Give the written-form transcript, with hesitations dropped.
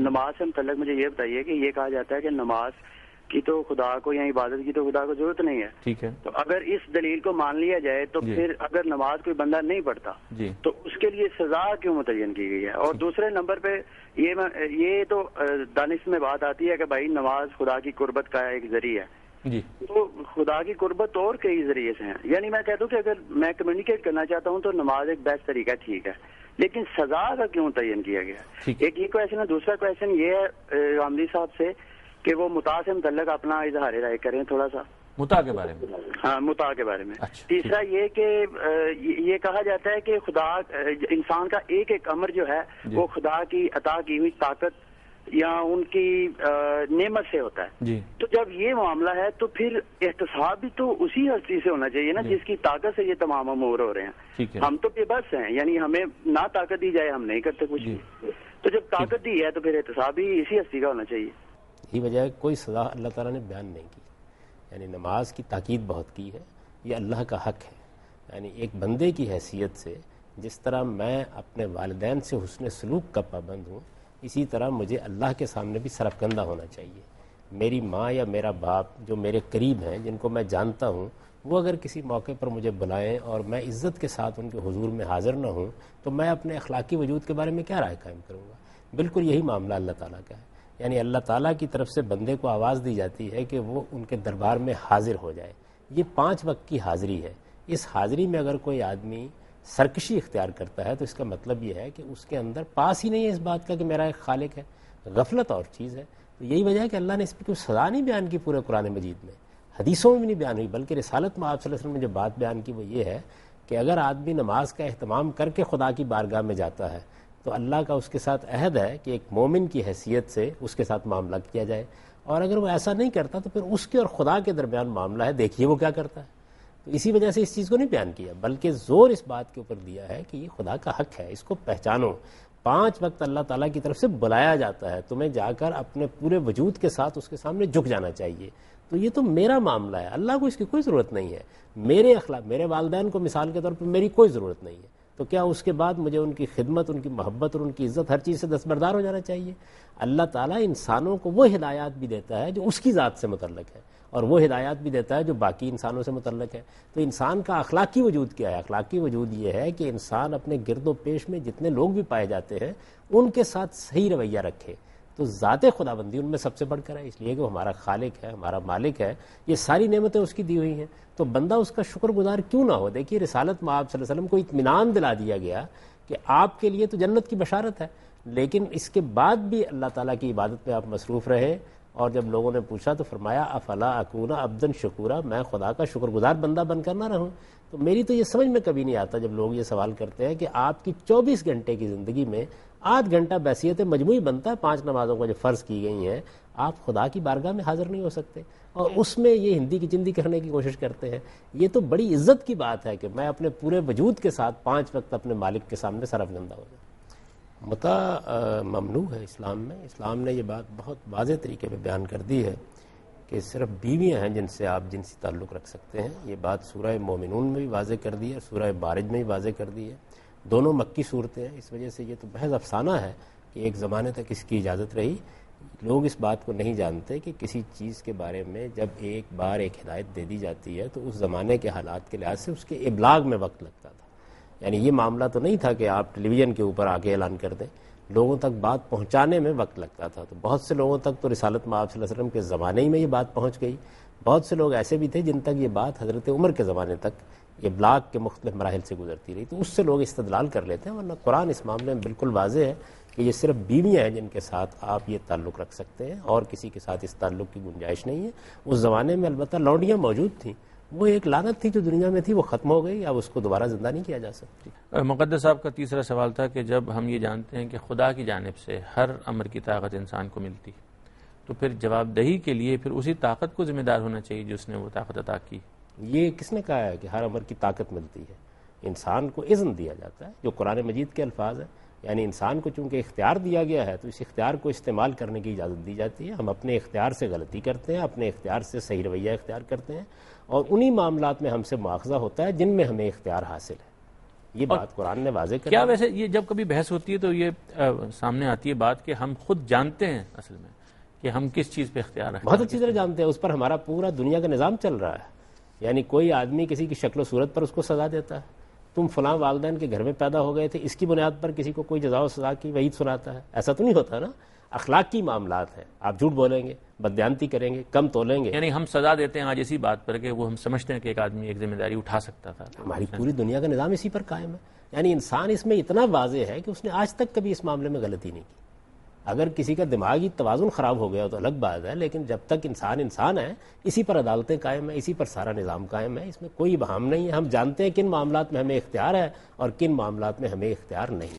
نماز سے متعلق مجھے یہ بتائیے کہ یہ کہا جاتا ہے کہ نماز کی تو خدا کو یا عبادت کی تو خدا کو ضرورت نہیں ہے. ٹھیک ہے. تو اگر اس دلیل کو مان لیا جائے تو پھر اگر نماز کوئی بندہ نہیں پڑھتا تو اس کے لیے سزا کیوں متعین کی گئی ہے؟ اور دوسرے نمبر پہ یہ تو دانش میں بات آتی ہے کہ بھائی نماز خدا کی قربت کا ایک ذریعہ ہے. تو خدا کی قربت اور کئی ذریعے سے ہیں. یعنی میں کہتا ہوں کہ اگر میں کمیونیکیٹ کرنا چاہتا ہوں تو نماز ایک بیسٹ طریقہ ٹھیک ہے، لیکن سزا کا کیوں تعین کیا گیا؟ ایک یہ کویشچن ہے. دوسرا کویشچن یہ ہے غامدی صاحب سے کہ وہ متاع سے متعلق اپنا اظہار رائے کریں تھوڑا سا متاع کے بارے میں. ہاں، متاع کے بارے میں. تیسرا یہ کہ یہ کہا جاتا ہے کہ خدا انسان کا ایک ایک امر جو ہے وہ خدا کی عطا کی ہوئی طاقت یا ان کی نعمت سے ہوتا ہے. تو جب یہ معاملہ ہے تو پھر احتساب بھی تو اسی ہستی سے ہونا چاہیے نا جس کی طاقت سے یہ تمام امور ہو رہے ہیں. ہم تو بے بس ہیں، یعنی ہمیں نہ طاقت دی جائے ہم نہیں کرتے کچھ. تو جب طاقت دی ہے تو پھر احتساب بھی اسی ہستی کا ہونا چاہیے. یہی وجہ ہے کوئی سزا اللہ تعالیٰ نے بیان نہیں کی. یعنی نماز کی تاکید بہت کی ہے، یہ اللہ کا حق ہے. یعنی ایک بندے کی حیثیت سے جس طرح میں اپنے والدین سے حسن سلوک کا پابند ہوں، اسی طرح مجھے اللہ کے سامنے بھی سرفکندہ ہونا چاہیے. میری ماں یا میرا باپ جو میرے قریب ہیں، جن کو میں جانتا ہوں، وہ اگر کسی موقع پر مجھے بلائیں اور میں عزت کے ساتھ ان کے حضور میں حاضر نہ ہوں تو میں اپنے اخلاقی وجود کے بارے میں کیا رائے قائم کروں گا؟ بالکل یہی معاملہ اللہ تعالیٰ کا ہے. یعنی اللہ تعالیٰ کی طرف سے بندے کو آواز دی جاتی ہے کہ وہ ان کے دربار میں حاضر ہو جائے. یہ 5 وقت کی حاضری ہے. اس حاضری میں اگر کوئی آدمی سرکشی اختیار کرتا ہے تو اس کا مطلب یہ ہے کہ اس کے اندر پاس ہی نہیں ہے اس بات کا کہ میرا ایک خالق ہے. غفلت اور چیز ہے. تو یہی وجہ ہے کہ اللہ نے اس پہ کوئی سزا نہیں بیان کی پورے قرآن مجید میں، حدیثوں میں بھی نہیں بیان ہوئی، بلکہ رسالت میں آپ صلی اللہ علیہ وسلم نے جو بات بیان کی وہ یہ ہے کہ اگر آدمی نماز کا اہتمام کر کے خدا کی بارگاہ میں جاتا ہے تو اللہ کا اس کے ساتھ عہد ہے کہ ایک مومن کی حیثیت سے اس کے ساتھ معاملہ کیا جائے. اور اگر وہ ایسا نہیں کرتا تو پھر اس کے اور خدا کے درمیان معاملہ ہے، دیکھیے وہ کیا کرتا ہے. تو اسی وجہ سے اس چیز کو نہیں بیان کیا، بلکہ زور اس بات کے اوپر دیا ہے کہ یہ خدا کا حق ہے، اس کو پہچانو. 5 وقت اللہ تعالیٰ کی طرف سے بلایا جاتا ہے، تمہیں جا کر اپنے پورے وجود کے ساتھ اس کے سامنے جھک جانا چاہیے. تو یہ تو میرا معاملہ ہے، اللہ کو اس کی کوئی ضرورت نہیں ہے. میرے اخلاق، میرے والدین کو مثال کے طور پر میری کوئی ضرورت نہیں ہے، تو کیا اس کے بعد مجھے ان کی خدمت، ان کی محبت اور ان کی عزت، ہر چیز سے دستبردار ہو جانا چاہیے؟ اللہ تعالیٰ انسانوں کو وہ ہدایات بھی دیتا ہے جو اس کی ذات سے متعلق ہے، اور وہ ہدایات بھی دیتا ہے جو باقی انسانوں سے متعلق ہے. تو انسان کا اخلاقی وجود کیا ہے؟ اخلاقی وجود یہ ہے کہ انسان اپنے گرد و پیش میں جتنے لوگ بھی پائے جاتے ہیں ان کے ساتھ صحیح رویہ رکھے. تو ذات خداوندی ان میں سب سے بڑھ کر ہے، اس لیے کہ وہ ہمارا خالق ہے، ہمارا مالک ہے، یہ ساری نعمتیں اس کی دی ہوئی ہیں. تو بندہ اس کا شکر گزار کیوں نہ ہو؟ دیکھیے رسالت میں آپ صلی اللہ علیہ وسلم کو اطمینان دلا دیا گیا کہ آپ کے لیے تو جنت کی بشارت ہے، لیکن اس کے بعد بھی اللہ تعالیٰ کی عبادت میں آپ مصروف رہے. اور جب لوگوں نے پوچھا تو فرمایا افلا اکونا عبدا شکورا، میں خدا کا شکر گزار بندہ بن کر نہ رہوں؟ تو میری تو یہ سمجھ میں کبھی نہیں آتا جب لوگ یہ سوال کرتے ہیں کہ آپ کی 24 گھنٹے کی زندگی میں 8 گھنٹہ بحیثیت مجموعی بنتا ہے 5 نمازوں کو جو فرض کی گئی ہیں، آپ خدا کی بارگاہ میں حاضر نہیں ہو سکتے اور اس میں یہ ہندی کی چندی کرنے کی کوشش کرتے ہیں. یہ تو بڑی عزت کی بات ہے کہ میں اپنے پورے وجود کے ساتھ 5 وقت اپنے مالک کے سامنے سرفکندہ ہو جاؤں. متاع ممنوع ہے اسلام میں. اسلام نے یہ بات بہت واضح طریقے پہ بیان کر دی ہے کہ صرف بیویاں ہیں جن سے آپ جنسی تعلق رکھ سکتے ہیں. یہ بات سورہ مومنون میں بھی واضح کر دی ہے، سورہ مارج میں بھی واضح کر دی ہے. دونوں مکی صورتیں ہیں، اس وجہ سے یہ تو محض افسانہ ہے کہ ایک زمانے تک اس کی اجازت رہی. لوگ اس بات کو نہیں جانتے کہ کسی چیز کے بارے میں جب ایک بار ایک ہدایت دے دی جاتی ہے تو اس زمانے کے حالات کے لحاظ سے اس کے ابلاغ میں وقت لگتا تھا. یعنی یہ معاملہ تو نہیں تھا کہ آپ ٹیلی ویژن کے اوپر آ کے اعلان کر دیں، لوگوں تک بات پہنچانے میں وقت لگتا تھا. تو بہت سے لوگوں تک تو رسالت میں آپ صلی اللہ علیہ وسلم کے زمانے ہی میں یہ بات پہنچ گئی. بہت سے لوگ ایسے بھی تھے جن تک یہ بات حضرت عمر کے زمانے تک ابلاغ کے مختلف مراحل سے گزرتی رہی، تو اس سے لوگ استدلال کر لیتے ہیں. ورنہ قرآن اس معاملے میں بالکل واضح ہے کہ یہ صرف بیویاں ہیں جن کے ساتھ آپ یہ تعلق رکھ سکتے ہیں اور کسی کے ساتھ اس تعلق کی گنجائش نہیں ہے. اس زمانے میں البتہ لونڈیاں موجود تھیں، وہ ایک لعنت تھی جو دنیا میں تھی، وہ ختم ہو گئی، اب اس کو دوبارہ زندہ نہیں کیا جا سکتی. مقدس صاحب کا تیسرا سوال تھا کہ جب ہم یہ جانتے ہیں کہ خدا کی جانب سے ہر امر کی طاقت انسان کو ملتی، تو پھر جواب دہی کے لیے پھر اسی طاقت کو ذمہ دار ہونا چاہیے جو اس نے وہ طاقت عطا کی. یہ کس نے کہا ہے کہ ہر امر کی طاقت ملتی ہے؟ انسان کو اذن دیا جاتا ہے جو قرآن مجید کے الفاظ ہیں. یعنی انسان کو چونکہ اختیار دیا گیا ہے تو اس اختیار کو استعمال کرنے کی اجازت دی جاتی ہے. ہم اپنے اختیار سے غلطی کرتے ہیں، اپنے اختیار سے صحیح رویہ اختیار کرتے ہیں، اور انہی معاملات میں ہم سے مواخذہ ہوتا ہے جن میں ہمیں اختیار حاصل ہے. یہ بات قرآن نے واضح کر کیا ویسے یہ جب کبھی بحث ہوتی ہے تو یہ سامنے آتی ہے بات کہ ہم خود جانتے ہیں اصل میں کہ ہم کس چیز پہ اختیار رکھتے ہیں؟ بہت اچھی طرح جانتے ہیں، اس پر ہمارا پورا دنیا کا نظام چل رہا ہے. یعنی کوئی آدمی کسی کی شکل و صورت پر اس کو سزا دیتا ہے، تم فلاں والدین کے گھر میں پیدا ہو گئے تھے، اس کی بنیاد پر کسی کو کوئی جزا و سزا کی وعید سناتا ہے. ایسا تو نہیں ہوتا نا. اخلاق کی معاملات ہیں، آپ جھوٹ بولیں گے، بددیانتی کریں گے، کم تولیں گے. یعنی ہم سزا دیتے ہیں آج اسی بات پر کہ وہ ہم سمجھتے ہیں کہ ایک آدمی ایک ذمہ داری اٹھا سکتا تھا. ہماری پوری دنیا کا نظام اسی پر قائم ہے. یعنی انسان اس میں اتنا واضح ہے کہ اس نے آج تک کبھی اس معاملے میں غلطی نہیں کی. اگر کسی کا دماغی توازن خراب ہو گیا تو الگ بات ہے، لیکن جب تک انسان ہے اسی پر عدالتیں قائم ہیں، اسی پر سارا نظام قائم ہے. اس میں کوئی بہام نہیں ہے. ہم جانتے ہیں کن معاملات میں ہمیں اختیار ہے اور کن معاملات میں ہمیں اختیار نہیں.